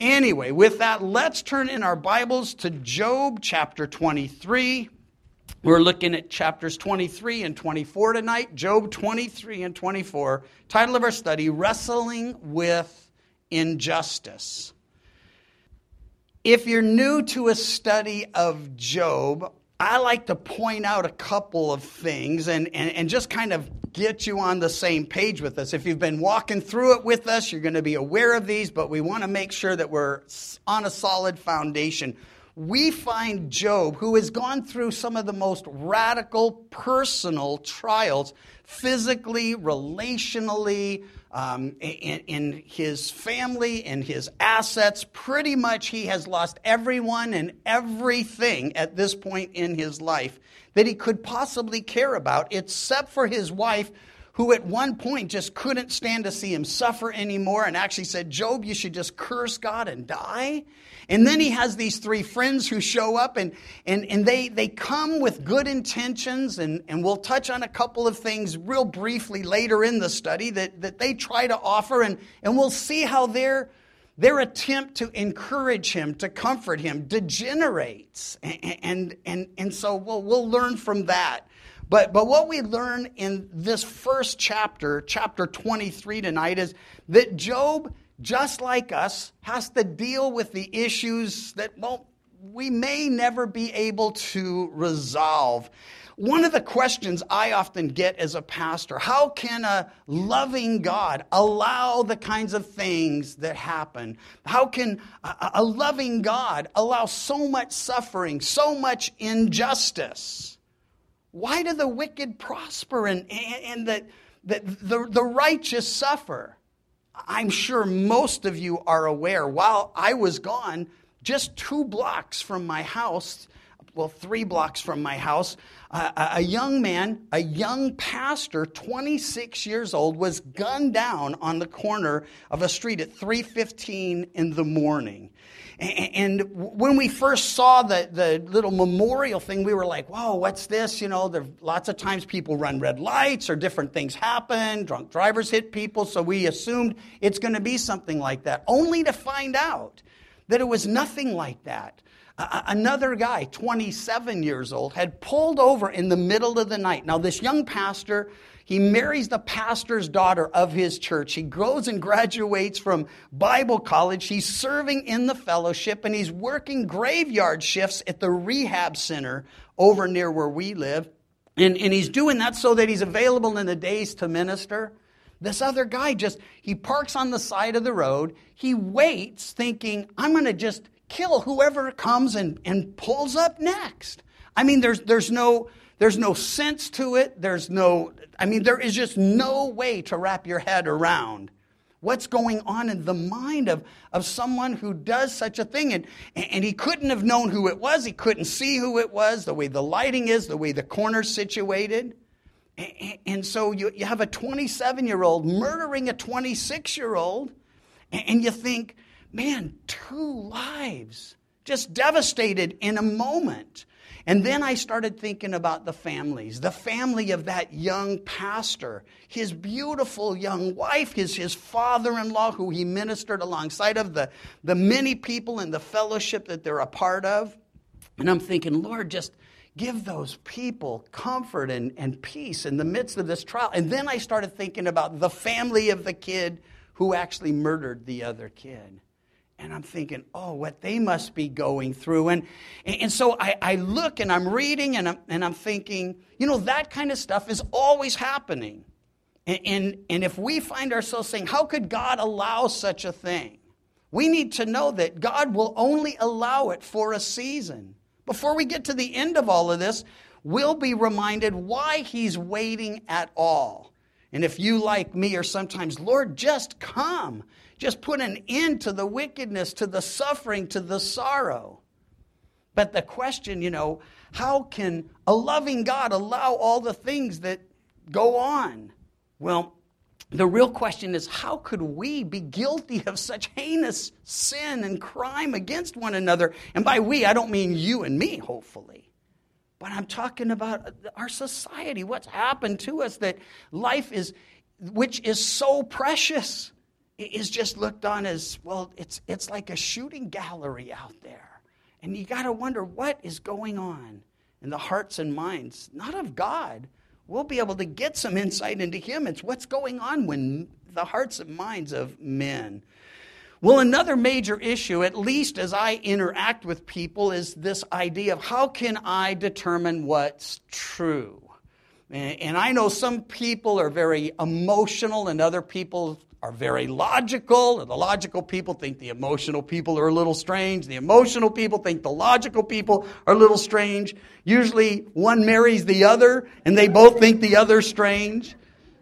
Anyway, with that, let's turn in our Bibles to Job chapter 23. We're looking at chapters 23 and 24 tonight. Job 23 and 24. Title of our study, Wrestling with Injustice. If you're new to a study of Job, I like to point out a couple of things and just kind of get you on the same page with us. If you've been walking through it with us, you're going to be aware of these, but we want to make sure that we're on a solid foundation. We find Job, who has gone through some of the most radical personal trials, physically, relationally, in his family and his assets. Pretty much he has lost everyone and everything at this point in his life that he could possibly care about, except for his wife, who at one point just couldn't stand to see him suffer anymore and actually said, Job, you should just curse God and die. And then he has these three friends who show up and they come with good intentions, and we'll touch on a couple of things real briefly later in the study that they try to offer, and we'll see how their attempt to encourage him, to comfort him, degenerates. And so we'll learn from that. But what we learn in this first chapter, chapter 23 tonight, is that Job, just like us, has to deal with the issues that, we may never be able to resolve. One of the questions I often get as a pastor, how can a loving God allow the kinds of things that happen? How can a loving God allow so much suffering, so much injustice? Why do the wicked prosper and the righteous suffer? I'm sure most of you are aware, while I was gone, just 2 blocks from my house, 3 blocks from my house, a young man, a young pastor, 26 years old, was gunned down on the corner of a street at 3:15 in the morning. And when we first saw the little memorial thing, we were like, whoa, what's this? There lots of times people run red lights or different things happen. Drunk drivers hit people. So we assumed it's going to be something like that, only to find out that it was nothing like that. Another guy, 27 years old, had pulled over in the middle of the night. Now, this young pastor, he marries the pastor's daughter of his church. He goes and graduates from Bible college. He's serving in the fellowship, and he's working graveyard shifts at the rehab center over near where we live. And he's doing that so that he's available in the days to minister. This other guy he parks on the side of the road. He waits thinking, I'm going to just kill whoever comes and pulls up next. I mean, there's no sense to it. There is just no way to wrap your head around what's going on in the mind of someone who does such a thing. And he couldn't have known who it was. He couldn't see who it was, the way the lighting is, the way the corner's situated. And so you have a 27-year-old murdering a 26-year-old, and you think, man, 2 lives just devastated in a moment. And then I started thinking about the families, the family of that young pastor, his beautiful young wife, his father-in-law who he ministered alongside of, the many people in the fellowship that they're a part of. And I'm thinking, Lord, just give those people comfort and peace in the midst of this trial. And then I started thinking about the family of the kid who actually murdered the other kid. And I'm thinking, what they must be going through. And so I look and I'm reading and I'm thinking, that kind of stuff is always happening. And if we find ourselves saying, how could God allow such a thing? We need to know that God will only allow it for a season. Before we get to the end of all of this, we'll be reminded why he's waiting at all. And if you, like me, are sometimes, Lord, just come. Just put an end to the wickedness, to the suffering, to the sorrow. But the question, how can a loving God allow all the things that go on? Well, the real question is, how could we be guilty of such heinous sin and crime against one another? And by we, I don't mean you and me, hopefully. But I'm talking about our society, what's happened to us, that life which is so precious. is just looked on as, well, it's like a shooting gallery out there. And you got to wonder what is going on in the hearts and minds, not of God. We'll be able to get some insight into him. It's what's going on when the hearts and minds of men. Well, another major issue, at least as I interact with people, is this idea of how can I determine what's true? And I know some people are very emotional and other people are very logical. And the logical people think the emotional people are a little strange. The emotional people think the logical people are a little strange. Usually one marries the other and they both think the other's strange.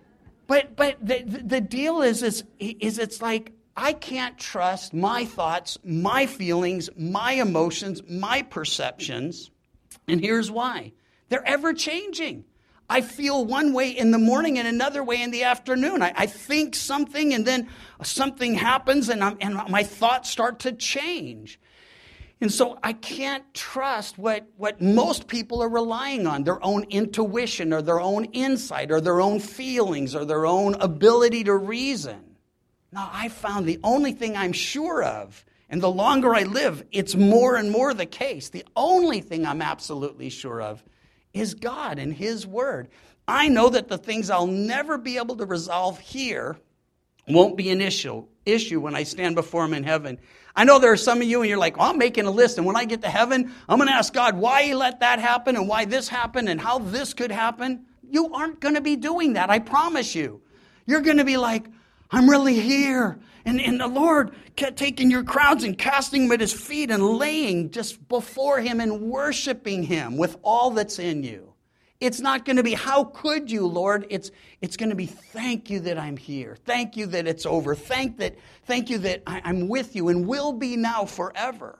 But the deal is it's like I can't trust my thoughts, my feelings, my emotions, my perceptions. And here's why. They're ever changing. I feel one way in the morning and another way in the afternoon. I think something and then something happens and my thoughts start to change. And so I can't trust what most people are relying on, their own intuition or their own insight or their own feelings or their own ability to reason. Now, I found the only thing I'm sure of, and the longer I live, it's more and more the case. The only thing I'm absolutely sure of is God and his word. I know that the things I'll never be able to resolve here won't be an issue when I stand before him in heaven. I know there are some of you and you're like, I'm making a list, and when I get to heaven, I'm going to ask God why he let that happen and why this happened and how this could happen. You aren't going to be doing that, I promise you. You're going to be like, I'm really here. And the Lord kept taking your crowds and casting them at his feet and laying just before him and worshiping him with all that's in you. It's not going to be, how could you, Lord? It's going to be, thank you that I'm here. Thank you that it's over. Thank you that I'm with you and will be now forever.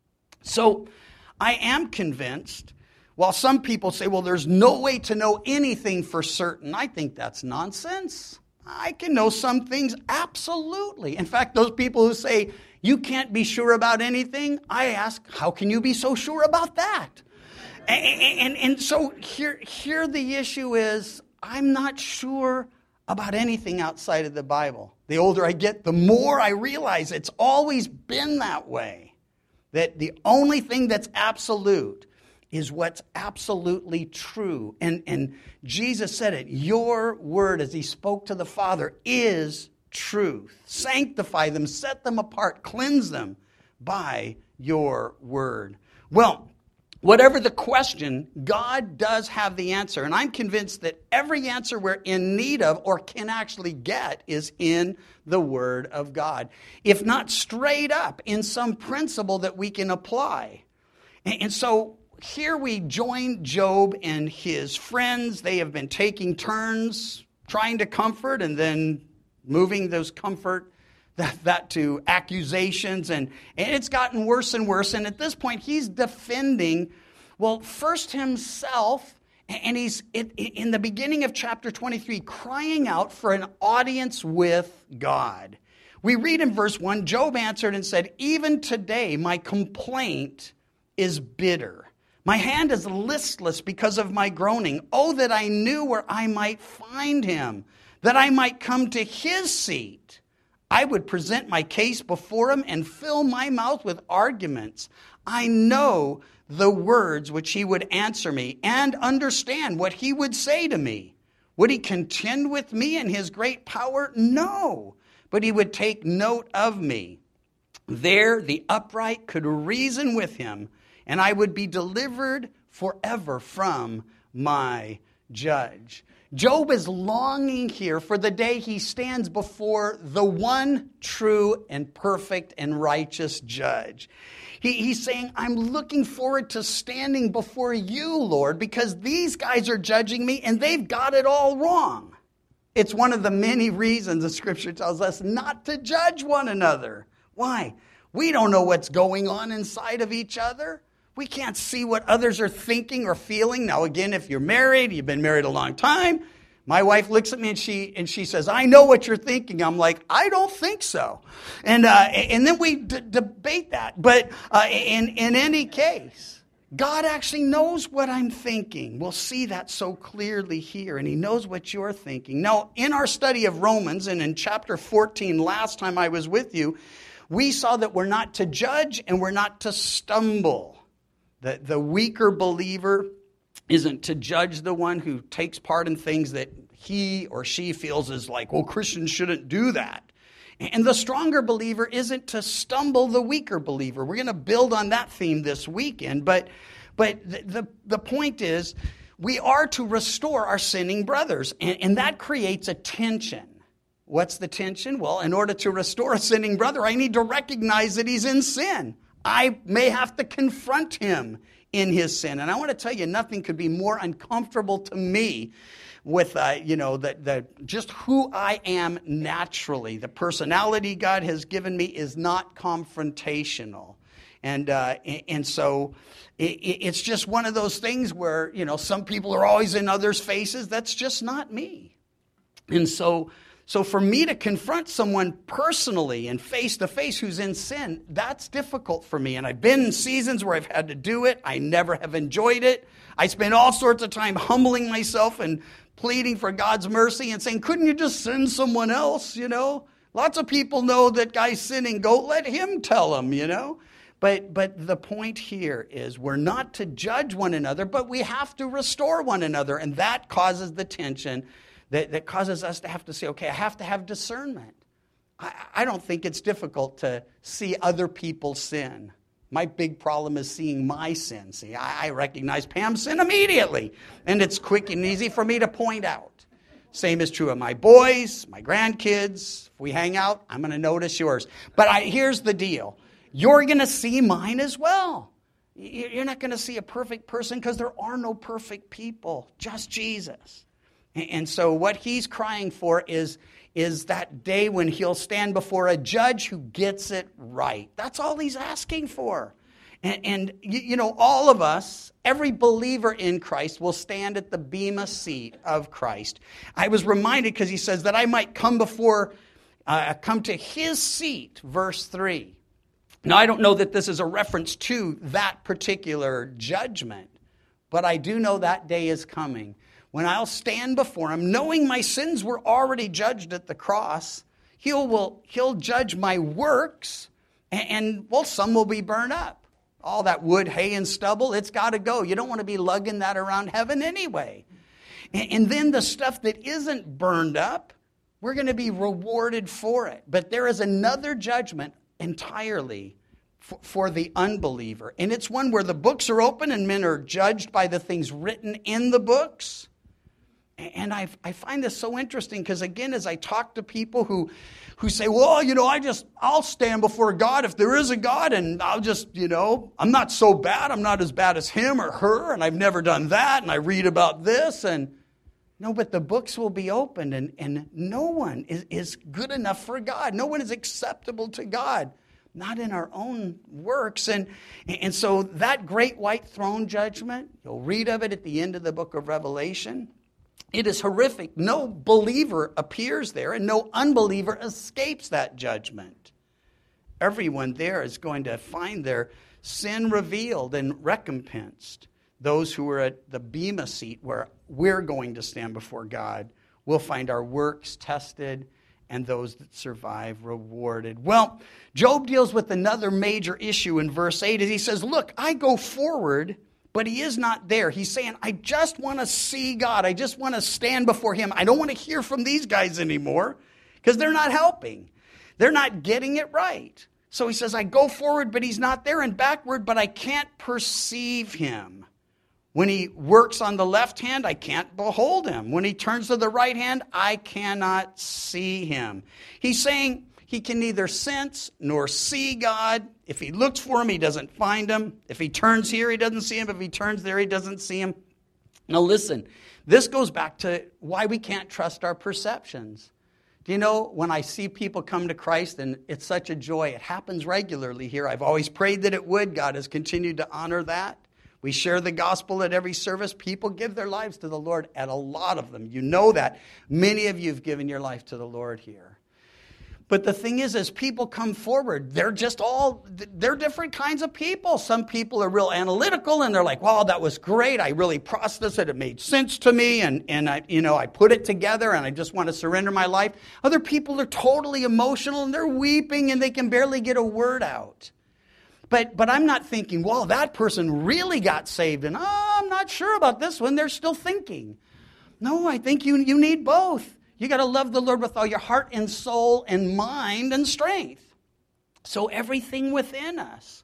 So I am convinced, while some people say, well, there's no way to know anything for certain, I think that's nonsense. I can know some things absolutely. In fact, those people who say you can't be sure about anything, I ask, how can you be so sure about that? And so here the issue is, I'm not sure about anything outside of the Bible. The older I get, the more I realize it's always been that way. That the only thing that's absolute is what's absolutely true. And Jesus said it, your word as he spoke to the Father is truth. Sanctify them, set them apart, cleanse them by your word. Well, whatever the question, God does have the answer. And I'm convinced that every answer we're in need of or can actually get is in the Word of God. If not straight up in some principle that we can apply. And so here we join Job and his friends. They have been taking turns trying to comfort and then moving those comfort that to accusations. And it's gotten worse and worse. And at this point, he's defending, well, first himself, and he's in the beginning of chapter 23, crying out for an audience with God. We read in verse 1, Job answered and said, even today my complaint is bitter. My hand is listless because of my groaning. Oh, that I knew where I might find him, that I might come to his seat. I would present my case before him and fill my mouth with arguments. I know the words which he would answer me and understand what he would say to me. Would he contend with me in his great power? No, but he would take note of me. There the upright could reason with him, and I would be delivered forever from my judge. Job is longing here for the day he stands before the one true and perfect and righteous judge. He's saying, I'm looking forward to standing before you, Lord, because these guys are judging me and they've got it all wrong. It's one of the many reasons the Scripture tells us not to judge one another. Why? We don't know what's going on inside of each other. We can't see what others are thinking or feeling. Now, again, if you're married, you've been married a long time, my wife looks at me and she says, I know what you're thinking. I'm like, I don't think so. And then we debate that. But in any case, God actually knows what I'm thinking. We'll see that so clearly here, and he knows what you're thinking. Now, in our study of Romans, and in chapter 14, last time I was with you, we saw that we're not to judge and we're not to stumble. The weaker believer isn't to judge the one who takes part in things that he or she feels is like, well, Christians shouldn't do that. And the stronger believer isn't to stumble the weaker believer. We're going to build on that theme this weekend. But the point is, we are to restore our sinning brothers. And that creates a tension. What's the tension? Well, in order to restore a sinning brother, I need to recognize that he's in sin. I may have to confront him in his sin. And I want to tell you, nothing could be more uncomfortable to me with, just who I am naturally. The personality God has given me is not confrontational. And so it's just one of those things where, some people are always in others' faces. That's just not me. And so for me to confront someone personally and face to face who's in sin, that's difficult for me. And I've been in seasons where I've had to do it. I never have enjoyed it. I spend all sorts of time humbling myself and pleading for God's mercy and saying, couldn't you just send someone else, Lots of people know that guy's sinning. Go let him tell them, But the point here is we're not to judge one another, but we have to restore one another. And that causes the tension that causes us to have to say, okay, I have to have discernment. I don't think it's difficult to see other people sin. My big problem is seeing my sin. See, I recognize Pam's sin immediately, and it's quick and easy for me to point out. Same is true of my boys, my grandkids. If we hang out, I'm going to notice yours. But here's the deal. You're going to see mine as well. You're not going to see a perfect person because there are no perfect people, just Jesus. And so what he's crying for is that day when he'll stand before a judge who gets it right. That's all he's asking for. And all of us, every believer in Christ will stand at the bema seat of Christ. I was reminded because he says that I might come to his seat, verse 3. Now, I don't know that this is a reference to that particular judgment, but I do know that day is coming when I'll stand before him, knowing my sins were already judged at the cross. He'll judge my works, and some will be burned up. All that wood, hay, and stubble, it's got to go. You don't want to be lugging that around heaven anyway. And then the stuff that isn't burned up, we're going to be rewarded for it. But there is another judgment entirely for the unbeliever. And it's one where the books are open and men are judged by the things written in the books. And I find this so interesting because, again, as I talk to people who say, well, I'll stand before God if there is a God, and I'll just, I'm not so bad. I'm not as bad as him or her, and I've never done that, and I read about this. And no, but the books will be opened, and no one is good enough for God. No one is acceptable to God, not in our own works. And so that great white throne judgment, you'll read of it at the end of the book of Revelation. It is horrific. No believer appears there, and no unbeliever escapes that judgment. Everyone there is going to find their sin revealed and recompensed. Those who are at the bema seat where we're going to stand before God will find our works tested and those that survive rewarded. Well, Job deals with another major issue in verse 8 as he says, look, I go forward, but he is not there. He's saying, I just want to see God. I just want to stand before him. I don't want to hear from these guys anymore because they're not helping. They're not getting it right. So he says, I go forward, but he's not there, and backward, but I can't perceive him. When he works on the left hand, I can't behold him. When he turns to the right hand, I cannot see him. He's saying he can neither sense nor see God. If he looks for him, he doesn't find him. If he turns here, he doesn't see him. If he turns there, he doesn't see him. Now listen, this goes back to why we can't trust our perceptions. Do you know, when I see people come to Christ, and it's such a joy, it happens regularly here. I've always prayed that it would. God has continued to honor that. We share the gospel at every service. People give their lives to the Lord, at a lot of them. You know that. Many of you have given your life to the Lord here. But the thing is, as people come forward, they're different kinds of people. Some people are real analytical, and they're like, wow, that was great. I really processed it. It made sense to me, and I put it together, and I just want to surrender my life. Other people are totally emotional, and they're weeping, and they can barely get a word out. But I'm not thinking, well, that person really got saved, and I'm not sure about this one. They're still thinking. No, I think you need both. You got to love the Lord with all your heart and soul and mind and strength. So everything within us.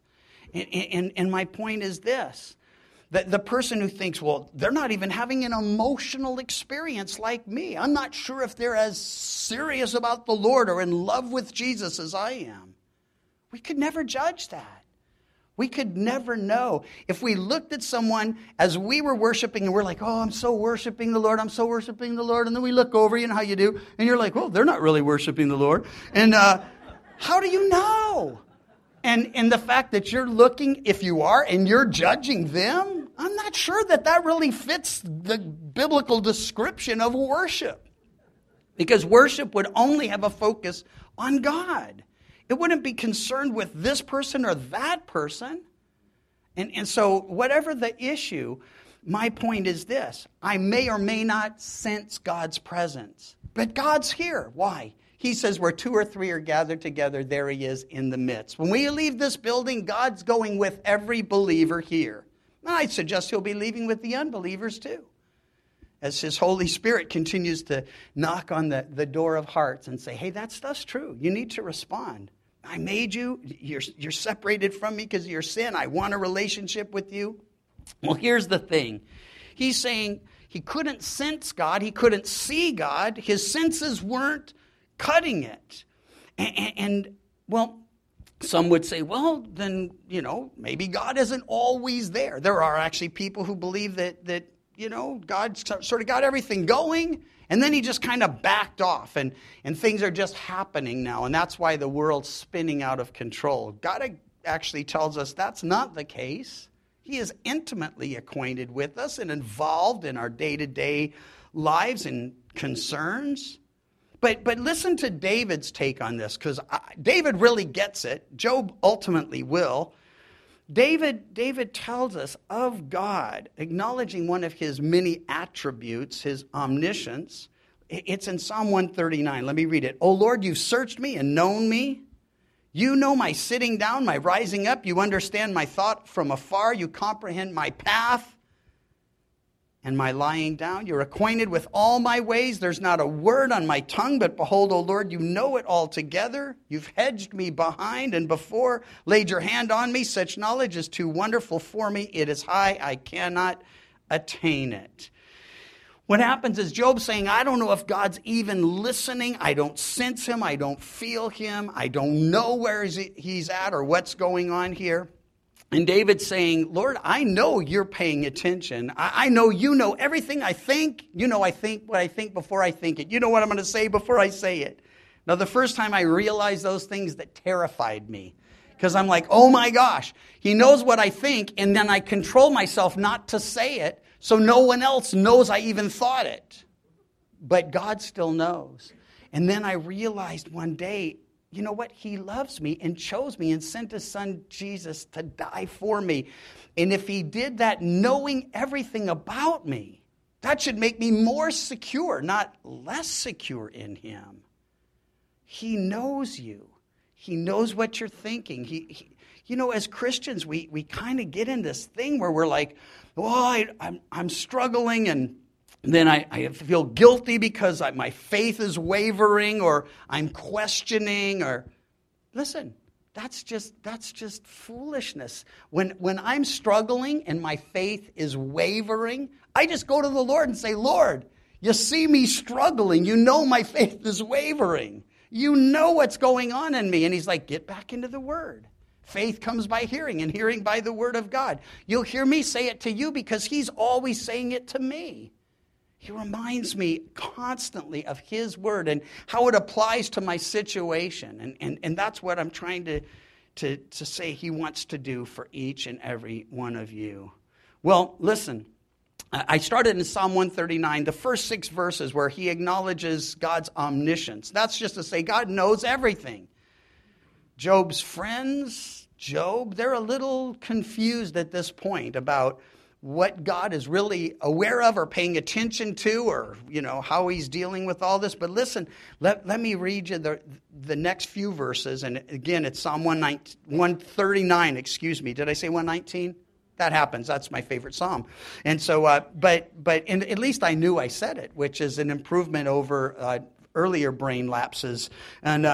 And my point is this. That the person who thinks, well, they're not even having an emotional experience like me. I'm not sure if they're as serious about the Lord or in love with Jesus as I am. We could never judge that. We could never know. If we looked at someone as we were worshiping and we're like, oh, I'm so worshiping the Lord, I'm so worshiping the Lord. And then we look over, you know how you do, and you're like, well, they're not really worshiping the Lord. And how do you know? And the fact that you're looking, if you are, and you're judging them, I'm not sure that really fits the biblical description of worship. Because worship would only have a focus on God. It wouldn't be concerned with this person or that person. And so whatever the issue, my point is this. I may or may not sense God's presence. But God's here. Why? He says where 2 or 3 are gathered together, there he is in the midst. When we leave this building, God's going with every believer here. And I suggest he'll be leaving with the unbelievers too. As his Holy Spirit continues to knock on the door of hearts and say, hey, that stuff's true. You need to respond. I made you. You're separated from me because of your sin. I want a relationship with you. Well, here's the thing. He's saying he couldn't sense God. He couldn't see God. His senses weren't cutting it. And well, some would say, well, then, maybe God isn't always there. There are actually people who believe that God sort of got everything going, and then he just kind of backed off, and things are just happening now, and that's why the world's spinning out of control. God actually tells us that's not the case. He is intimately acquainted with us and involved in our day-to-day lives and concerns. But listen to David's take on this, because David really gets it. Job ultimately will. David tells us of God, acknowledging one of his many attributes, his omniscience. It's in Psalm 139. Let me read it. O Lord, you've searched me and known me. You know my sitting down, my rising up. You understand my thought from afar. You comprehend my path and my lying down. You're acquainted with all my ways. There's not a word on my tongue, but behold, O Lord, you know it altogether. You've hedged me behind and before, laid your hand on me. Such knowledge is too wonderful for me. It is high. I cannot attain it. What happens is Job saying, I don't know if God's even listening. I don't sense him. I don't feel him. I don't know where he's at or what's going on here. And David's saying, Lord, I know you're paying attention. I know you know everything I think. You know I think what I think before I think it. You know what I'm going to say before I say it. Now, the first time I realized those things, that terrified me. Because I'm like, oh my gosh, he knows what I think, and then I control myself not to say it, so no one else knows I even thought it. But God still knows. And then I realized one day, you know what? He loves me and chose me and sent his son Jesus to die for me. And if he did that knowing everything about me, that should make me more secure, not less secure in him. He knows you. He knows what you're thinking. He as Christians, we kind of get in this thing where we're like, oh, I'm struggling, and then I feel guilty because my faith is wavering, or I'm questioning, or listen, that's just foolishness. When I'm struggling and my faith is wavering, I just go to the Lord and say, Lord, you see me struggling. You know my faith is wavering. You know what's going on in me. And he's like, get back into the Word. Faith comes by hearing, and hearing by the Word of God. You'll hear me say it to you because he's always saying it to me. He reminds me constantly of his word and how it applies to my situation. And that's what I'm trying to say he wants to do for each and every one of you. Well, listen, I started in Psalm 139, the first 6 verses where he acknowledges God's omniscience. That's just to say God knows everything. Job's friends, Job, they're a little confused at this point about what God is really aware of or paying attention to, or, how he's dealing with all this. But listen, let me read you the next few verses. And again, it's Psalm 139, Did I say 119? That happens. That's my favorite psalm. And so, but at least I knew I said it, which is an improvement over earlier brain lapses. And,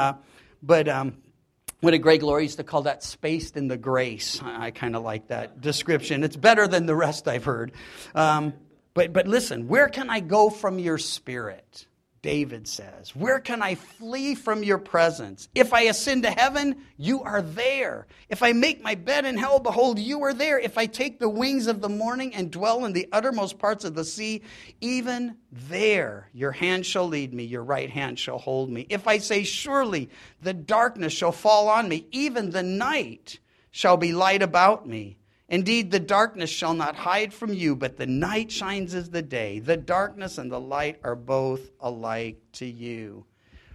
what a Greg Laurie used to call that spaced in the grace. I kind of like that description. It's better than the rest I've heard. But listen, where can I go from your spirit? David says, where can I flee from your presence? If I ascend to heaven, you are there. If I make my bed in hell, behold, you are there. If I take the wings of the morning and dwell in the uttermost parts of the sea, even there your hand shall lead me, your right hand shall hold me. If I say, surely the darkness shall fall on me, even the night shall be light about me. Indeed, the darkness shall not hide from you, but the night shines as the day. The darkness and the light are both alike to you.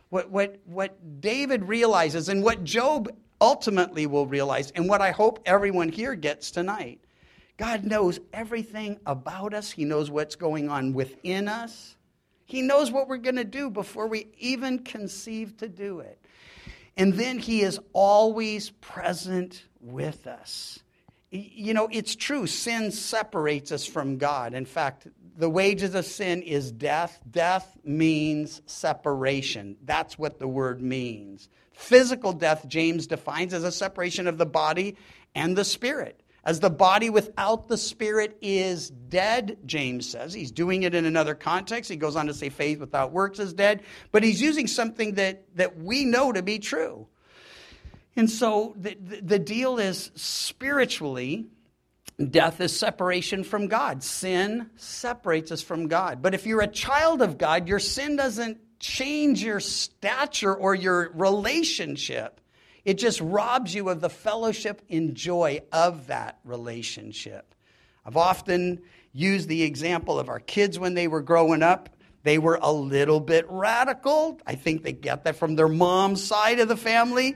What David realizes, and what Job ultimately will realize, and what I hope everyone here gets tonight, God knows everything about us. He knows what's going on within us. He knows what we're going to do before we even conceive to do it. And then he is always present with us. It's true. Sin separates us from God. In fact, the wages of sin is death. Death means separation. That's what the word means. Physical death, James defines as a separation of the body and the spirit. As the body without the spirit is dead, James says. He's doing it in another context. He goes on to say faith without works is dead. But he's using something that we know to be true. And so the deal is, spiritually, death is separation from God. Sin separates us from God. But if you're a child of God, your sin doesn't change your stature or your relationship. It just robs you of the fellowship and joy of that relationship. I've often used the example of our kids when they were growing up. They were a little bit radical. I think they get that from their mom's side of the family.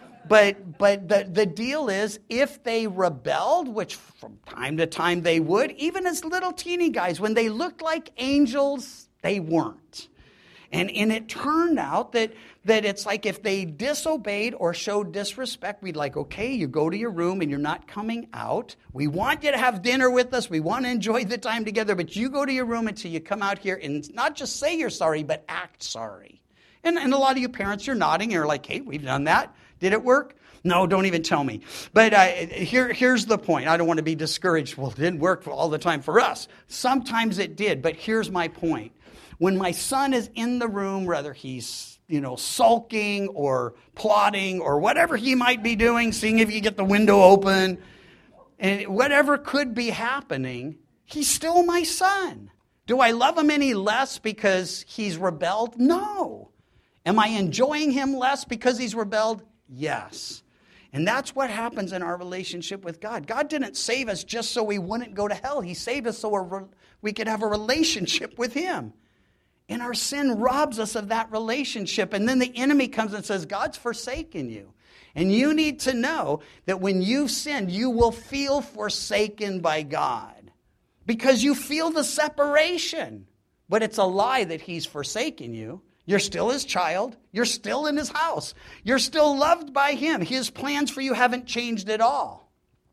But the deal is, if they rebelled, which from time to time they would, even as little teeny guys, when they looked like angels, they weren't. And it turned out that it's like if they disobeyed or showed disrespect, we'd like, okay, you go to your room and you're not coming out. We want you to have dinner with us. We want to enjoy the time together, but you go to your room until you come out here and not just say you're sorry, but act sorry. And a lot of you parents, you're nodding. You're like, hey, we've done that. Did it work? No, don't even tell me. But here's the point. I don't want to be discouraged. Well, it didn't work all the time for us. Sometimes it did, but here's my point. When my son is in the room, whether he's sulking or plotting or whatever he might be doing, seeing if you get the window open, and whatever could be happening, he's still my son. Do I love him any less because he's rebelled? No. Am I enjoying him less because he's rebelled? Yes. And that's what happens in our relationship with God. God didn't save us just so we wouldn't go to hell. He saved us so we could have a relationship with him. And our sin robs us of that relationship. And then the enemy comes and says, God's forsaken you. And you need to know that when you've sinned, you will feel forsaken by God. Because you feel the separation. But it's a lie that he's forsaken you. You're still his child. You're still in his house. You're still loved by him. His plans for you haven't changed at all.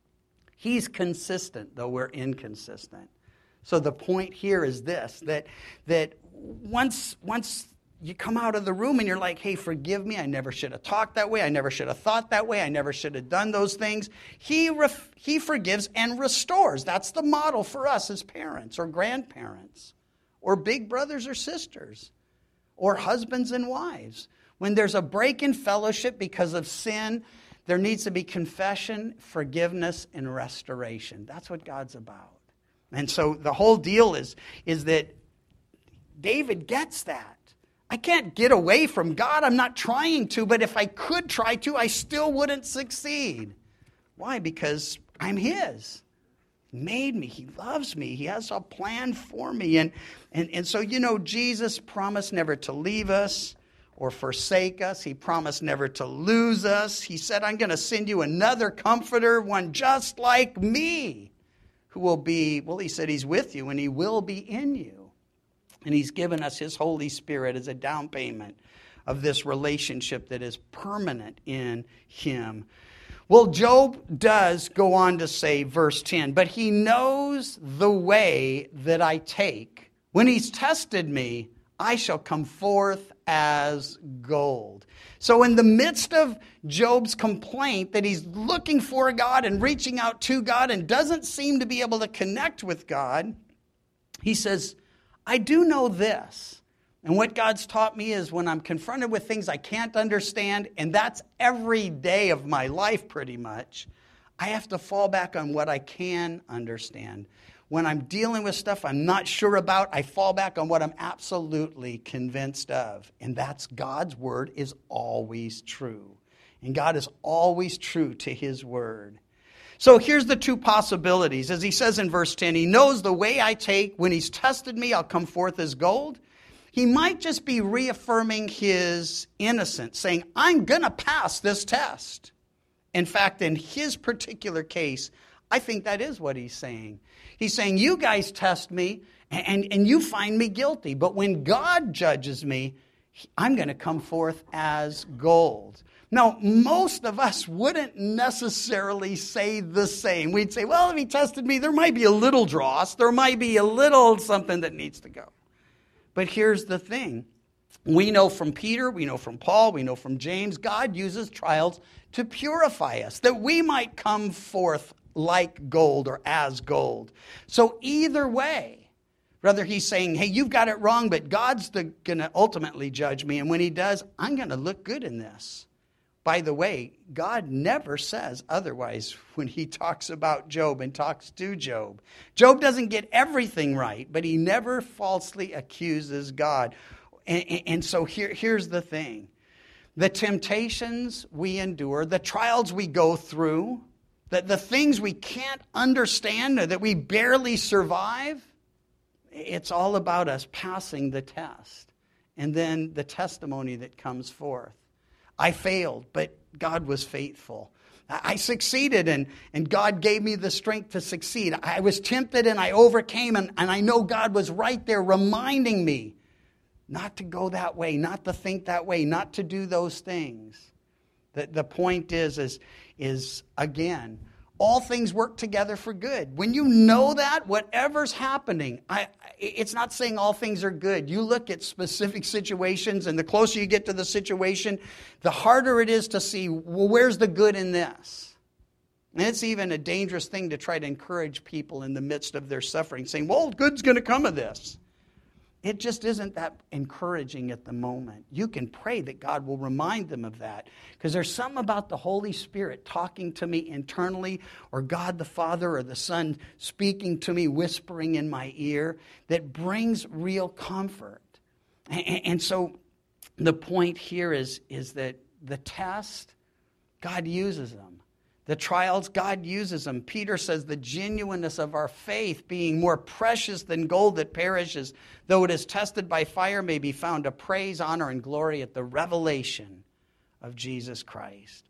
He's consistent, though we're inconsistent. So the point here is this, that once you come out of the room and you're like, hey, forgive me, I never should have talked that way, I never should have thought that way, I never should have done those things, he forgives and restores. That's the model for us as parents or grandparents or big brothers or sisters or husbands and wives. When there's a break in fellowship because of sin, there needs to be confession, forgiveness, and restoration. That's what God's about. And so the whole deal is that David gets that. I can't get away from God. I'm not trying to, but if I could try to, I still wouldn't succeed. Why? Because I'm his. made me. He loves me. He has a plan for me. And so, Jesus promised never to leave us or forsake us. He promised never to lose us. He said, I'm going to send you another comforter, one just like me, who will be, he said he's with you and he will be in you. And he's given us his Holy Spirit as a down payment of this relationship that is permanent in him. Well, Job does go on to say, verse 10, but he knows the way that I take. When he's tested me, I shall come forth as gold. So in the midst of Job's complaint that he's looking for God and reaching out to God and doesn't seem to be able to connect with God, he says, I do know this. And what God's taught me is when I'm confronted with things I can't understand, and that's every day of my life pretty much, I have to fall back on what I can understand. When I'm dealing with stuff I'm not sure about, I fall back on what I'm absolutely convinced of. And that's God's word is always true. And God is always true to his word. So here's the two possibilities. As he says in verse 10, he knows the way I take. When he's tested me, I'll come forth as gold. He might just be reaffirming his innocence, saying, I'm going to pass this test. In fact, in his particular case, I think that is what he's saying. He's saying, you guys test me and you find me guilty. But when God judges me, I'm going to come forth as gold. Now, most of us wouldn't necessarily say the same. We'd say, well, if he tested me, there might be a little dross. There might be a little something that needs to go. But here's the thing. We know from Peter, we know from Paul, we know from James, God uses trials to purify us, that we might come forth like gold or as gold. So either way, whether he's saying, hey, you've got it wrong, but God's going to ultimately judge me. And when he does, I'm going to look good in this. By the way, God never says otherwise when he talks about Job and talks to Job. Job doesn't get everything right, but he never falsely accuses God. And so here's the thing. The temptations we endure, the trials we go through, the things we can't understand or that we barely survive, it's all about us passing the test. And then the testimony that comes forth. I failed, but God was faithful. I succeeded, and God gave me the strength to succeed. I was tempted, and I overcame, and I know God was right there reminding me not to go that way, not to think that way, not to do those things. The point is again, all things work together for good. When you know that, whatever's happening, it's not saying all things are good. You look at specific situations, and the closer you get to the situation, the harder it is to see, well, where's the good in this? And it's even a dangerous thing to try to encourage people in the midst of their suffering, saying, well, good's going to come of this. It just isn't that encouraging at the moment. You can pray that God will remind them of that. Because there's something about the Holy Spirit talking to me internally, or God the Father or the Son speaking to me, whispering in my ear, that brings real comfort. And so the point here is that the test, God uses them. The trials, God uses them. Peter says the genuineness of our faith, being more precious than gold that perishes, though it is tested by fire, may be found to praise, honor, and glory at the revelation of Jesus Christ.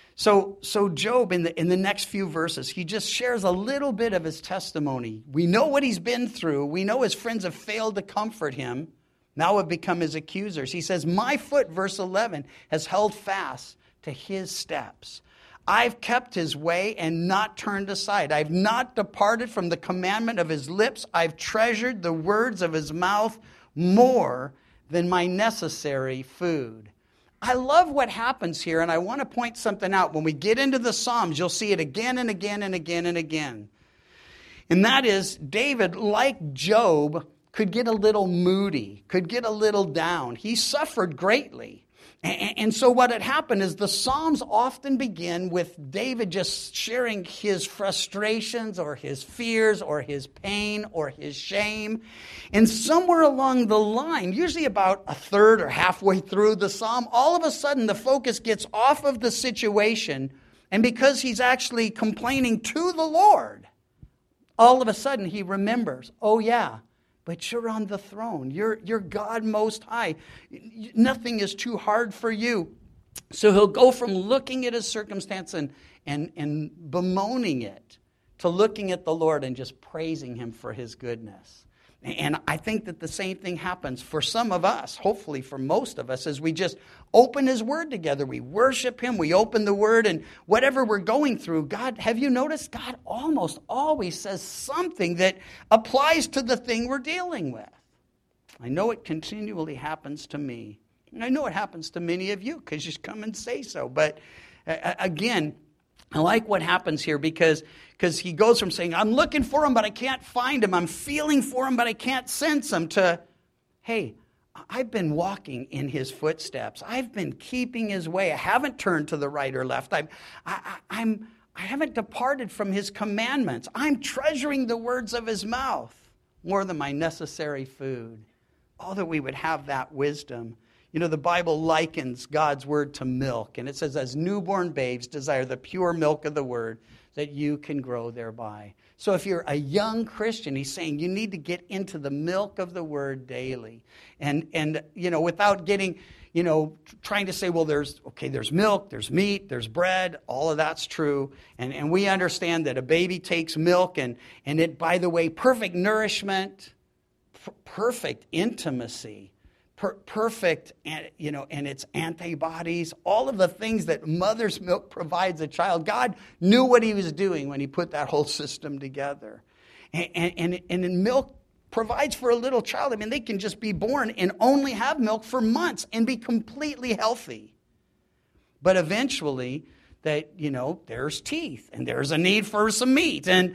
So Job, in the next few verses, he just shares a little bit of his testimony. We know what he's been through. We know his friends have failed to comfort him. Now have become his accusers. He says, my foot, verse 11, has held fast to his steps. I've kept his way and not turned aside. I've not departed from the commandment of his lips. I've treasured the words of his mouth more than my necessary food. I love what happens here, and I want to point something out. When we get into the Psalms, you'll see it again and again and again and again. And that is, David, like Job, could get a little moody, could get a little down. He suffered greatly. And so what had happened is the Psalms often begin with David just sharing his frustrations or his fears or his pain or his shame. And somewhere along the line, usually about a third or halfway through the Psalm, all of a sudden the focus gets off of the situation. And because he's actually complaining to the Lord, all of a sudden he remembers, oh yeah, but you're on the throne. You're God Most High. Nothing is too hard for you. So he'll go from looking at his circumstance and bemoaning it to looking at the Lord and just praising him for his goodness. And I think that the same thing happens for some of us, hopefully for most of us, as we just open his word together. We worship him, we open the word, and whatever we're going through, God, have you noticed? God almost always says something that applies to the thing we're dealing with. I know it continually happens to me. And I know it happens to many of you because you come and say so. But again, I like what happens here because he goes from saying, I'm looking for him, but I can't find him. I'm feeling for him, but I can't sense him, to, hey, I've been walking in his footsteps. I've been keeping his way. I haven't turned to the right or left. I haven't departed from his commandments. I'm treasuring the words of his mouth more than my necessary food. Oh, that we would have that wisdom. You know, the Bible likens God's word to milk, and it says, as newborn babes desire the pure milk of the word, that you can grow thereby. So if you're a young Christian, he's saying you need to get into the milk of the word daily. And you know, without getting, you know, trying to say, well, there's milk, there's meat, there's bread, all of that's true. And we understand that a baby takes milk and it, by the way, perfect nourishment, perfect intimacy, perfect, you know, and its antibodies, all of the things that mother's milk provides a child. God knew what he was doing when he put that whole system together. And milk provides for a little child. I mean, they can just be born and only have milk for months and be completely healthy. But eventually, that, you know, there's teeth and there's a need for some meat. And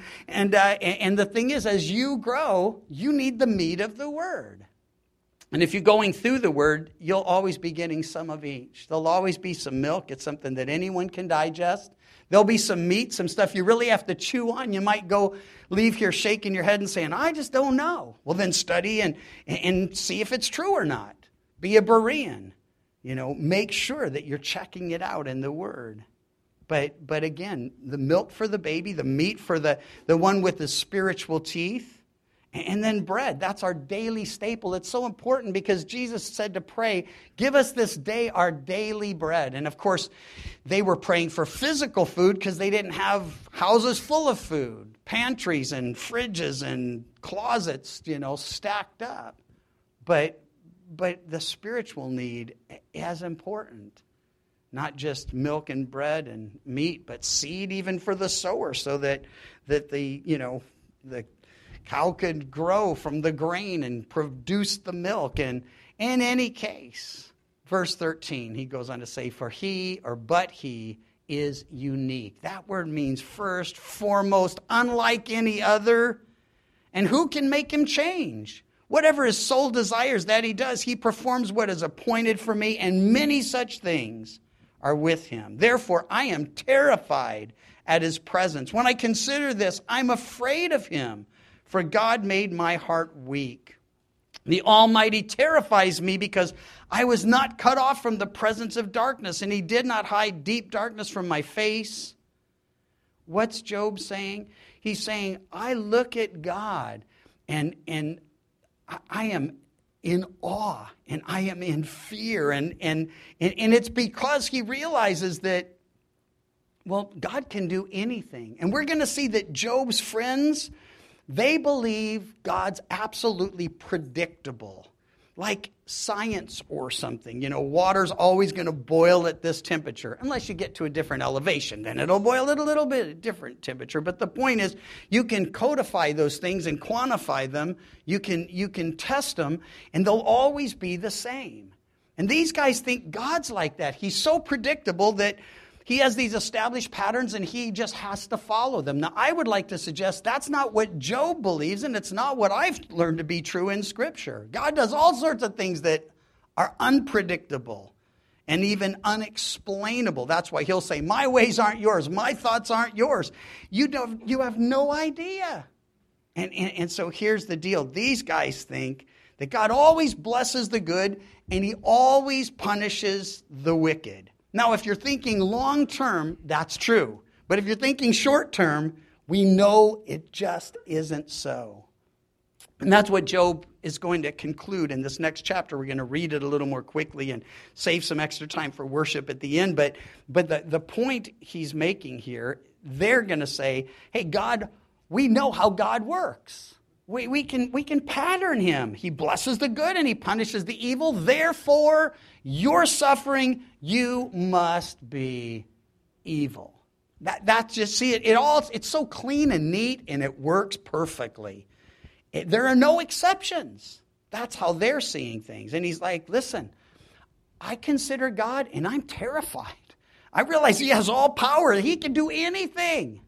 the thing is, as you grow, you need the meat of the word. And if you're going through the word, you'll always be getting some of each. There'll always be some milk. It's something that anyone can digest. There'll be some meat, some stuff you really have to chew on. You might leave here shaking your head and saying, I just don't know. Well, then study and see if it's true or not. Be a Berean. You know, make sure that you're checking it out in the word. But again, the milk for the baby, the meat for the one with the spiritual teeth. And then bread, that's our daily staple. It's so important because Jesus said to pray, give us this day our daily bread. And of course, they were praying for physical food because they didn't have houses full of food, pantries and fridges and closets, you know, stacked up. But the spiritual need is important. Not just milk and bread and meat, but seed even for the sower, so that the, you know, the cow could grow from the grain and produce the milk. And in any case, verse 13, he goes on to say, for he, or but he, is unique. That word means first, foremost, unlike any other. And who can make him change? Whatever his soul desires, that he does. He performs what is appointed for me, and many such things are with him. Therefore, I am terrified at his presence. When I consider this, I'm afraid of him. For God made my heart weak. The Almighty terrifies me because I was not cut off from the presence of darkness, and he did not hide deep darkness from my face. What's Job saying? He's saying, I look at God and I am in awe and I am in fear. And it's because he realizes that, well, God can do anything. And we're going to see that Job's friends, they believe God's absolutely predictable, like science or something. You know, water's always going to boil at this temperature, unless you get to a different elevation. Then it'll boil at a little bit different temperature. But the point is, you can codify those things and quantify them. You can test them, and they'll always be the same. And these guys think God's like that. He's so predictable that he has these established patterns and he just has to follow them. Now, I would like to suggest that's not what Job believes, and it's not what I've learned to be true in Scripture. God does all sorts of things that are unpredictable and even unexplainable. That's why he'll say, my ways aren't yours. My thoughts aren't yours. You have no idea. And so here's the deal. These guys think that God always blesses the good and he always punishes the wicked. Now, if you're thinking long term, that's true. But if you're thinking short term, We know it just isn't so. And that's what Job is going to conclude in this next chapter. We're going to read it a little more quickly and save some extra time for worship at the end. But the point he's making here, they're going to say, hey, God, we know how God works. We can pattern him. He blesses the good and he punishes the evil. Therefore, your suffering, you must be evil. That's just, see, it's so clean and neat and it works perfectly. There are no exceptions. That's how they're seeing things. And he's like, listen, I consider God and I'm terrified. I realize he has all power. He can do anything.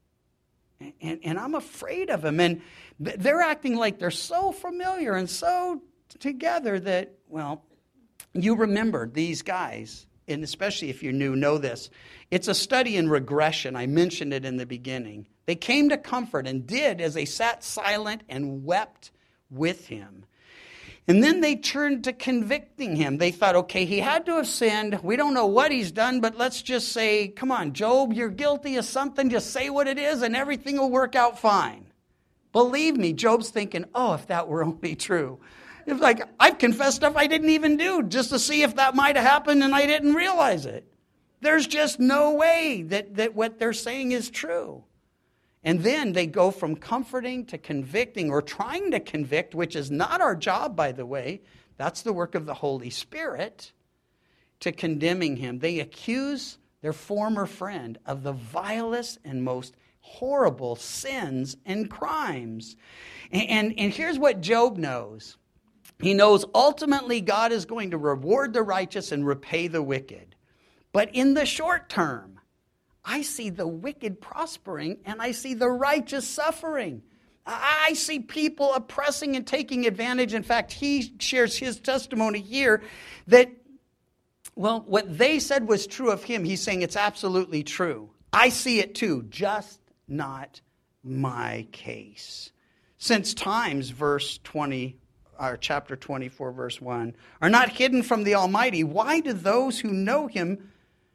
And I'm afraid of him. And they're acting like they're so familiar and so together that, well, you remember these guys, and especially if you're new, know this. It's a study in regression. I mentioned it in the beginning. They came to comfort and did as they sat silent and wept with him. And then they turned to convicting him. They thought, okay, he had to have sinned. We don't know what he's done, but let's just say, come on, Job, you're guilty of something. Just say what it is and everything will work out fine. Believe me, Job's thinking, oh, if that were only true. It's like, I've confessed stuff I didn't even do just to see if that might have happened and I didn't realize it. There's just no way that what they're saying is true. And then they go from comforting to convicting or trying to convict, which is not our job, by the way. That's the work of the Holy Spirit, to condemning him. They accuse their former friend of the vilest and most horrible sins and crimes. And here's what Job knows. He knows ultimately God is going to reward the righteous and repay the wicked. But in the short term, I see the wicked prospering and I see the righteous suffering. I see people oppressing and taking advantage. In fact, he shares his testimony here that, well, what they said was true of him, he's saying it's absolutely true. I see it too, just not my case. Since times, verse 20, or chapter 24, verse 1, are not hidden from the Almighty, why do those who know him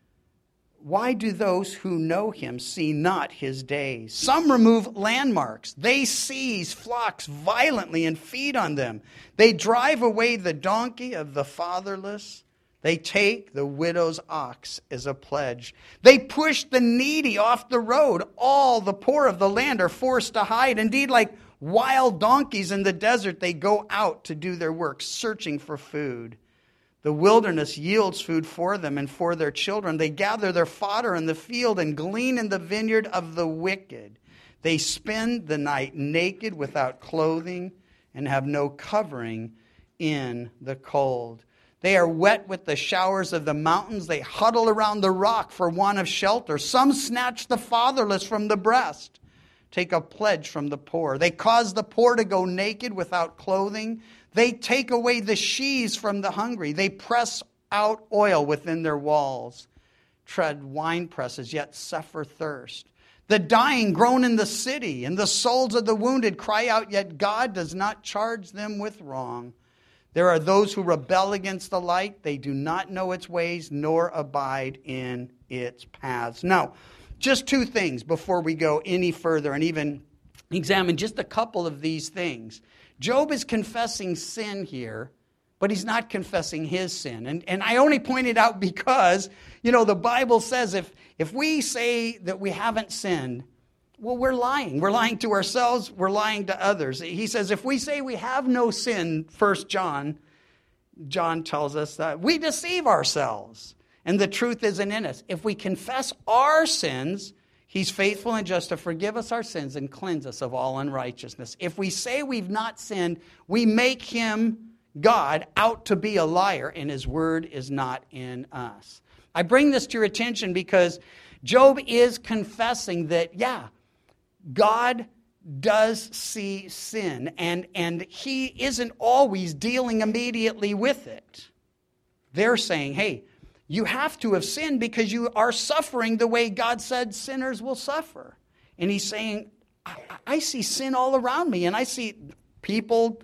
see not his days? Some remove landmarks. They seize flocks violently and feed on them. They drive away the donkey of the fatherless. They take the widow's ox as a pledge. They push the needy off the road. All the poor of the land are forced to hide. Indeed, like wild donkeys in the desert, they go out to do their work, searching for food. The wilderness yields food for them and for their children. They gather their fodder in the field and glean in the vineyard of the wicked. They spend the night naked without clothing and have no covering in the cold. They are wet with the showers of the mountains. They huddle around the rock for want of shelter. Some snatch the fatherless from the breast, take a pledge from the poor. They cause the poor to go naked without clothing. They take away the sheaves from the hungry. They press out oil within their walls, tread wine presses, yet suffer thirst. The dying groan in the city, and the souls of the wounded cry out, yet God does not charge them with wrong. There are those who rebel against the light. They do not know its ways, nor abide in its paths. Now, just two things before we go any further and even examine just a couple of these things. Job is confessing sin here, but he's not confessing his sin. And I only point it out because, the Bible says if we say that we haven't sinned, well, we're lying. We're lying to ourselves. We're lying to others. He says if we say we have no sin, 1 John tells us that we deceive ourselves and the truth isn't in us. If we confess our sins, he's faithful and just to forgive us our sins and cleanse us of all unrighteousness. If we say we've not sinned, we make him, God, out to be a liar, and his word is not in us. I bring this to your attention because Job is confessing that, God does see sin, and he isn't always dealing immediately with it. They're saying, hey, you have to have sinned because you are suffering the way God said sinners will suffer. And he's saying, I see sin all around me, and I see people,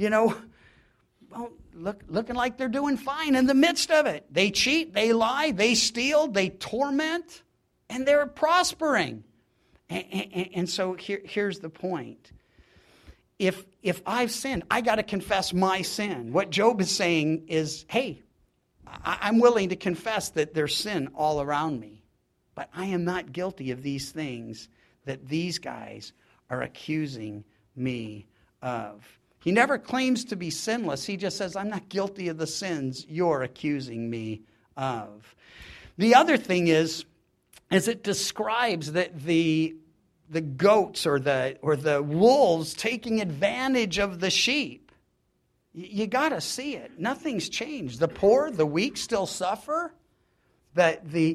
looking like they're doing fine in the midst of it. They cheat, they lie, they steal, they torment, and they're prospering. And so here's the point. If I've sinned, I got to confess my sin. What Job is saying is, hey, I'm willing to confess that there's sin all around me, but I am not guilty of these things that these guys are accusing me of. He never claims to be sinless. He just says, I'm not guilty of the sins you're accusing me of. The other thing is it describes that the goats or the wolves taking advantage of the sheep. You got to see it. Nothing's changed. The poor, the weak still suffer. The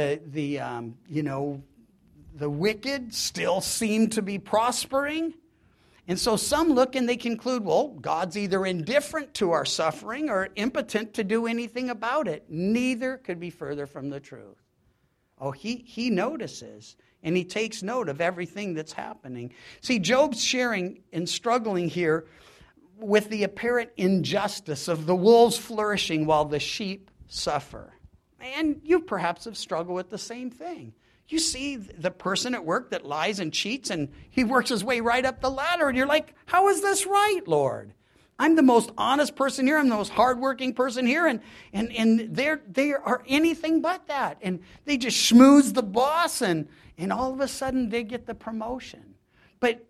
wicked still seem to be prospering. And so some look and they conclude, well, God's either indifferent to our suffering or impotent to do anything about it. Neither could be further from the truth. Oh, he notices and he takes note of everything that's happening. See, Job's sharing and struggling here with the apparent injustice of the wolves flourishing while the sheep suffer. And you perhaps have struggled with the same thing. You see the person at work that lies and cheats, and he works his way right up the ladder, and you're like, how is this right, Lord? I'm the most honest person here. I'm the most hardworking person here, and they are anything but that. And they just schmooze the boss, and all of a sudden they get the promotion. But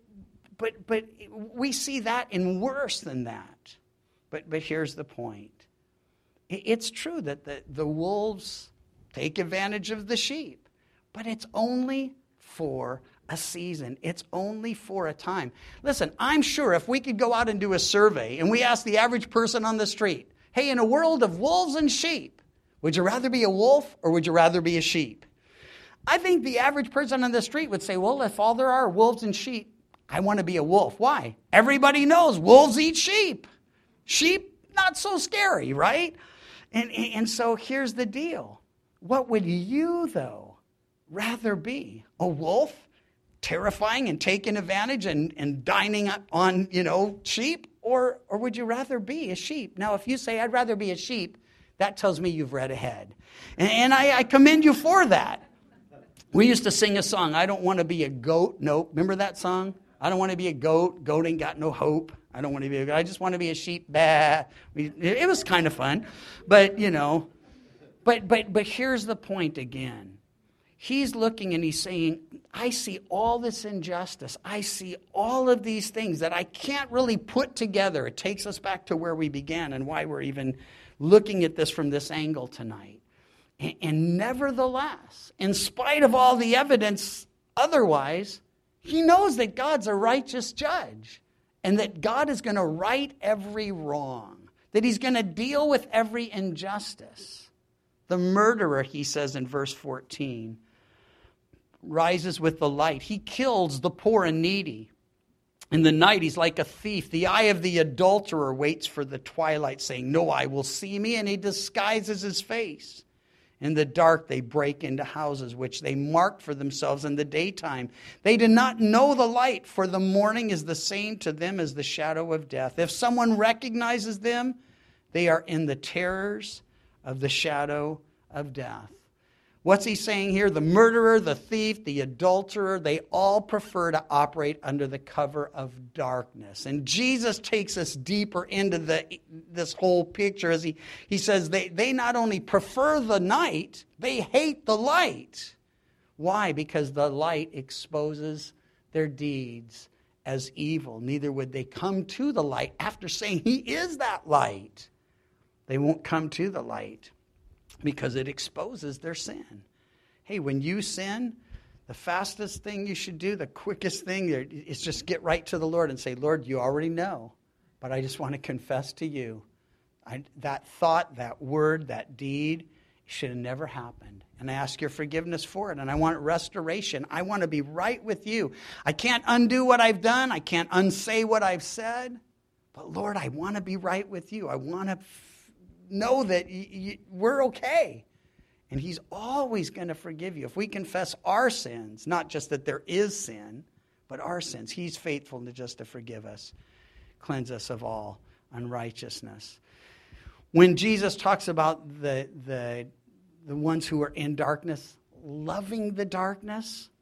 we see that in worse than that. But here's the point. It's true that the wolves take advantage of the sheep. But it's only for a season. It's only for a time. Listen, I'm sure if we could go out and do a survey and we ask the average person on the street, hey, in a world of wolves and sheep, would you rather be a wolf or would you rather be a sheep? I think the average person on the street would say, well, if all there are wolves and sheep, I want to be a wolf. Why? Everybody knows wolves eat sheep. Sheep, not so scary, right? And so here's the deal. What would you, though, rather be? A wolf, terrifying and taking advantage and dining on, sheep? Or would you rather be a sheep? Now, if you say, I'd rather be a sheep, that tells me you've read ahead. And I commend you for that. We used to sing a song, I don't want to be a goat. Nope. Remember that song? I don't want to be a goat. Goat ain't got no hope. I don't want to be a goat. I just want to be a sheep. Bah. It was kind of fun. But, but here's the point again. He's looking and he's saying, I see all this injustice. I see all of these things that I can't really put together. It takes us back to where we began and why we're even looking at this from this angle tonight. And nevertheless, in spite of all the evidence otherwise, he knows that God's a righteous judge and that God is going to right every wrong, that he's going to deal with every injustice. The murderer, he says in verse 14, rises with the light. He kills the poor and needy. In the night, he's like a thief. The eye of the adulterer waits for the twilight, saying, no eye will see me, and he disguises his face. In the dark, they break into houses, which they mark for themselves in the daytime. They do not know the light, for the morning is the same to them as the shadow of death. If someone recognizes them, they are in the terrors of the shadow of death. What's he saying here? The murderer, the thief, the adulterer, they all prefer to operate under the cover of darkness. And Jesus takes us deeper into this whole picture as he says they not only prefer the night, they hate the light. Why? Because the light exposes their deeds as evil. Neither would they come to the light after saying he is that light. They won't come to the light because it exposes their sin. Hey, when you sin, the fastest thing you should do, the quickest thing is just get right to the Lord and say, Lord, you already know, but I just want to confess to you. That thought, that word, that deed should have never happened. And I ask your forgiveness for it. And I want restoration. I want to be right with you. I can't undo what I've done. I can't unsay what I've said. But Lord, I want to be right with you. I want to know that we're okay. And he's always going to forgive you. If we confess our sins, not just that there is sin, but our sins, he's faithful to forgive us, cleanse us of all unrighteousness. When Jesus talks about the ones who are in darkness, loving the darkness,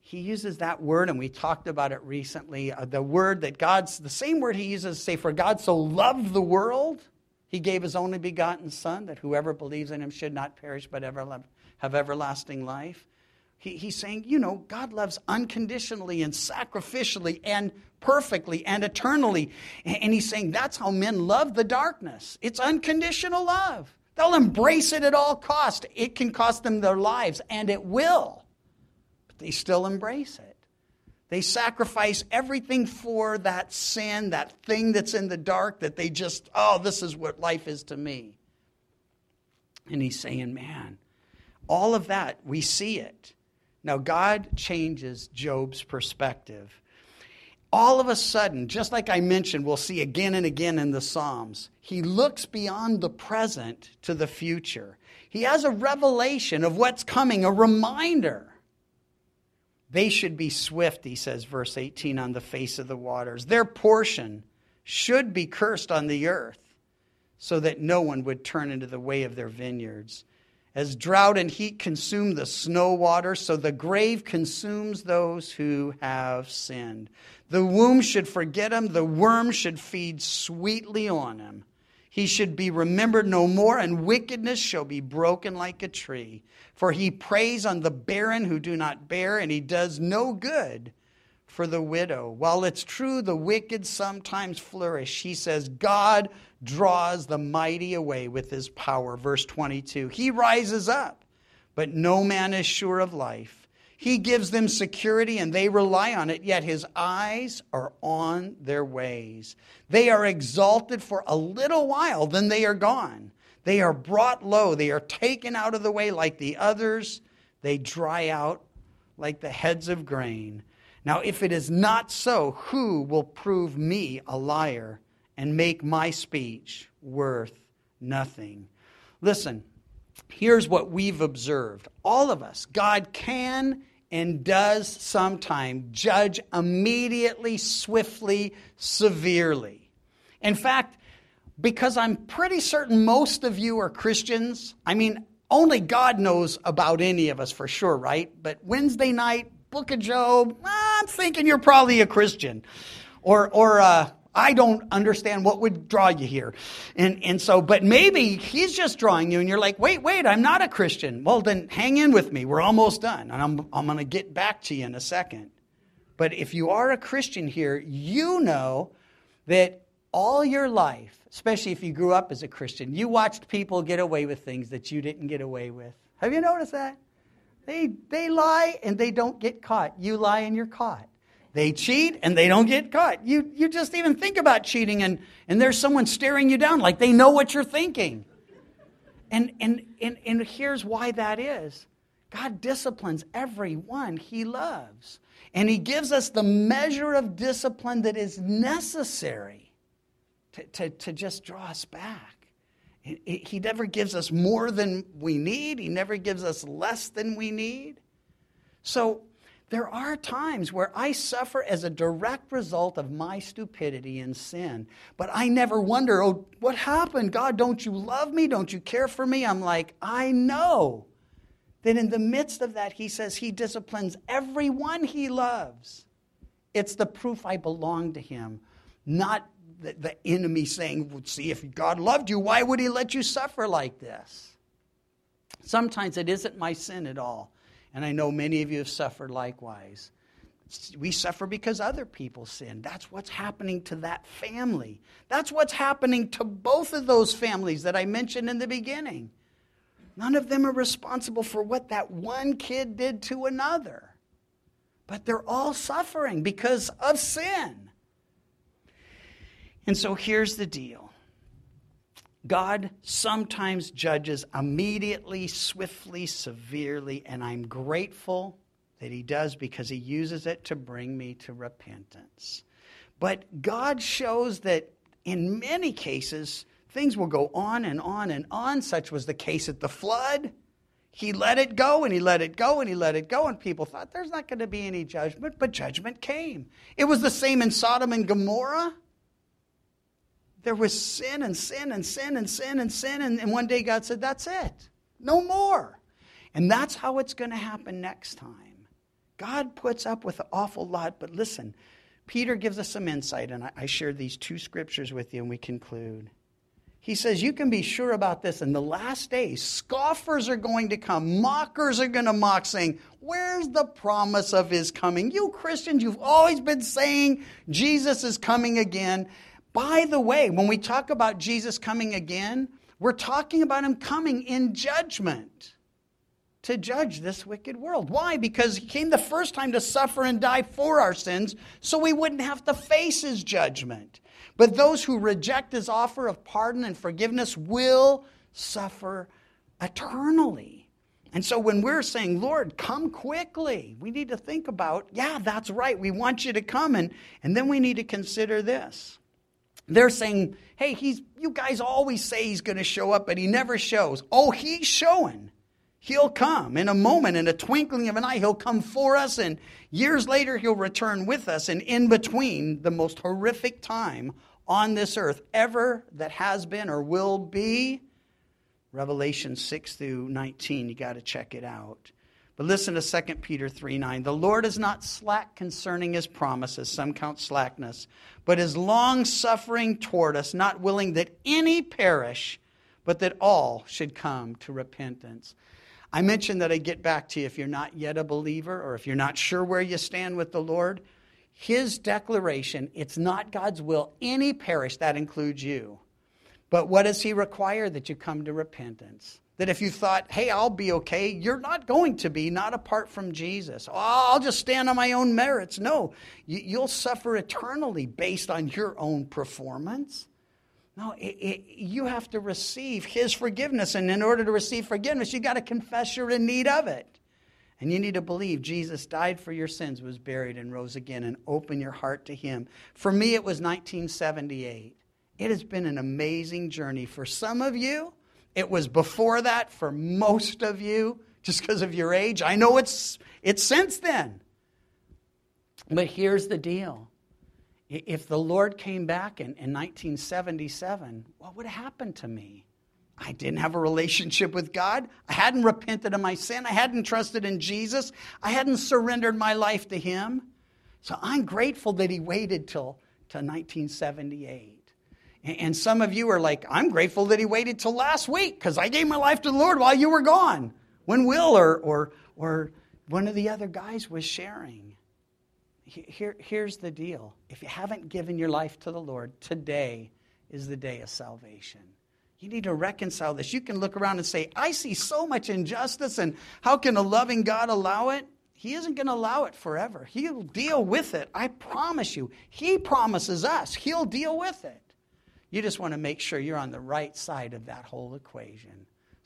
he uses that word, and we talked about it recently, the same word he uses to say, for God so loved the world, he gave his only begotten Son, that whoever believes in him should not perish but have everlasting life. He's saying, God loves unconditionally and sacrificially and perfectly and eternally. And he's saying that's how men love the darkness. It's unconditional love. They'll embrace it at all cost. It can cost them their lives, and it will. But they still embrace it. They sacrifice everything for that sin, that thing that's in the dark, that they just, this is what life is to me. And he's saying, man, all of that, we see it. Now, God changes Job's perspective. All of a sudden, just like I mentioned, we'll see again and again in the Psalms, he looks beyond the present to the future. He has a revelation of what's coming, a reminder. They should be swift, he says, verse 18, on the face of the waters. Their portion should be cursed on the earth, so that no one would turn into the way of their vineyards. As drought and heat consume the snow water, so the grave consumes those who have sinned. The womb should forget him, the worm should feed sweetly on him. He should be remembered no more, and wickedness shall be broken like a tree. For he preys on the barren who do not bear, and he does no good for the widow. While it's true the wicked sometimes flourish, he says, God draws the mighty away with his power. Verse 22, he rises up, but no man is sure of life. He gives them security and they rely on it, yet his eyes are on their ways. They are exalted for a little while, then they are gone. They are brought low. They are taken out of the way like the others. They dry out like the heads of grain. Now, if it is not so, who will prove me a liar and make my speech worth nothing? Listen, here's what we've observed. All of us, God can and does sometimes judge immediately, swiftly, severely. In fact, because I'm pretty certain most of you are Christians, only God knows about any of us for sure, right? But Wednesday night, Book of Job, I'm thinking you're probably a Christian. Or I don't understand what would draw you here. And so, but maybe he's just drawing you and you're like, wait, I'm not a Christian. Well, then hang in with me. We're almost done. And I'm going to get back to you in a second. But if you are a Christian here, you know that all your life, especially if you grew up as a Christian, you watched people get away with things that you didn't get away with. Have you noticed that? They lie and they don't get caught. You lie and you're caught. They cheat and they don't get caught. You just even think about cheating and there's someone staring you down like they know what you're thinking. And here's why that is. God disciplines everyone he loves. And he gives us the measure of discipline that is necessary to just draw us back. He never gives us more than we need. He never gives us less than we need. So there are times where I suffer as a direct result of my stupidity and sin. But I never wonder, what happened? God, don't you love me? Don't you care for me? I'm like, I know that in the midst of that, he says he disciplines everyone he loves. It's the proof I belong to him, not the enemy saying, well, see, if God loved you, why would he let you suffer like this? Sometimes it isn't my sin at all. And I know many of you have suffered likewise. We suffer because other people sin. That's what's happening to that family. That's what's happening to both of those families that I mentioned in the beginning. None of them are responsible for what that one kid did to another. But they're all suffering because of sin. And so here's the deal. God sometimes judges immediately, swiftly, severely, and I'm grateful that he does because he uses it to bring me to repentance. But God shows that in many cases, things will go on and on and on. Such was the case at the flood. He let it go and he let it go and he let it go, and people thought there's not going to be any judgment, but judgment came. It was the same in Sodom and Gomorrah. There was sin and sin and sin and sin and sin. And one day God said, that's it. No more. And that's how it's going to happen next time. God puts up with an awful lot, but listen, Peter gives us some insight, and I shared these two scriptures with you, and we conclude. He says, you can be sure about this. In the last days, scoffers are going to come. Mockers are going to mock, saying, where's the promise of his coming? You Christians, you've always been saying Jesus is coming again. By the way, when we talk about Jesus coming again, we're talking about him coming in judgment to judge this wicked world. Why? Because he came the first time to suffer and die for our sins so we wouldn't have to face his judgment. But those who reject his offer of pardon and forgiveness will suffer eternally. And so when we're saying, Lord, come quickly, we need to think about, yeah, that's right. We want you to come. And then we need to consider this. They're saying, hey, you guys always say he's going to show up, but he never shows. Oh, he's showing. He'll come in a moment, in a twinkling of an eye. He'll come for us, and years later he'll return with us. And in between, the most horrific time on this earth ever that has been or will be, Revelation 6 through 19. You got to check it out. But listen to 2 Peter 3:9. The Lord is not slack concerning his promises, some count slackness, but is long-suffering toward us, not willing that any perish, but that all should come to repentance. I mentioned that I'd get back to you if you're not yet a believer or if you're not sure where you stand with the Lord. His declaration, it's not God's will, any perish, that includes you. But what does he require? That you come to repentance. That if you thought, hey, I'll be okay, you're not going to be, not apart from Jesus. Oh, I'll just stand on my own merits. No, you'll suffer eternally based on your own performance. No, you have to receive his forgiveness. And in order to receive forgiveness, you got to confess you're in need of it. And you need to believe Jesus died for your sins, was buried, and rose again, and open your heart to him. For me, it was 1978. It has been an amazing journey. For some of you, it was before that. For most of you, just because of your age, I know it's since then. But here's the deal. If the Lord came back in 1977, what would have happened to me? I didn't have a relationship with God. I hadn't repented of my sin. I hadn't trusted in Jesus. I hadn't surrendered my life to him. So I'm grateful that he waited till 1978. And some of you are like, I'm grateful that he waited till last week because I gave my life to the Lord while you were gone. When Will or one of the other guys was sharing. Here's the deal. If you haven't given your life to the Lord, today is the day of salvation. You need to reconcile this. You can look around and say, I see so much injustice, and how can a loving God allow it? He isn't going to allow it forever. He'll deal with it. I promise you. He promises us he'll deal with it. You just want to make sure you're on the right side of that whole equation.